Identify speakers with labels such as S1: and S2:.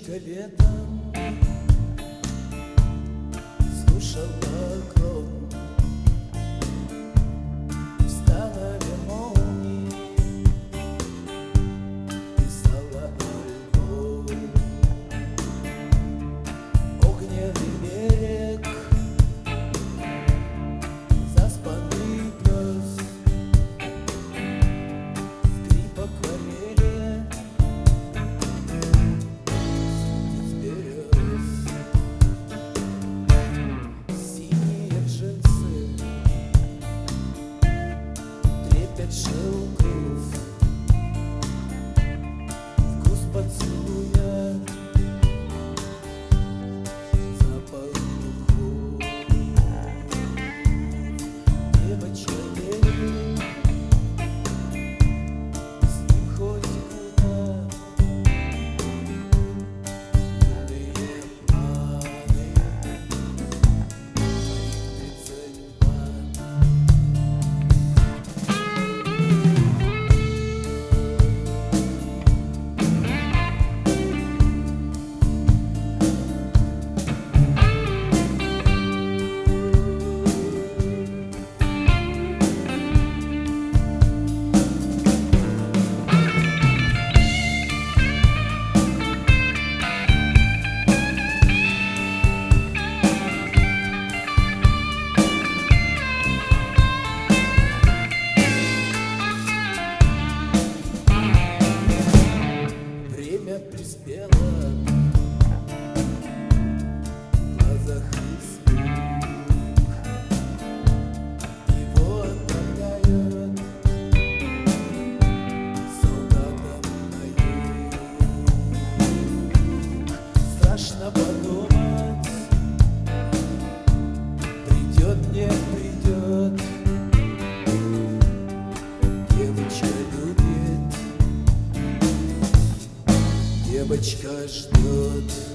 S1: Девочка летом слушала гром, вставали молнии, писала альбом. Огненный берег, заспанный пес, скрип акварели, шелков, вкус поцелуя, запах духов. Девочка верит, с ним хоть куда. Юные планы, моих 32. Приспела, в глазах испуг, его отправляют солдатам на юг. Страшно подумать, придет, не придет. Девочка любит, девочка ждет.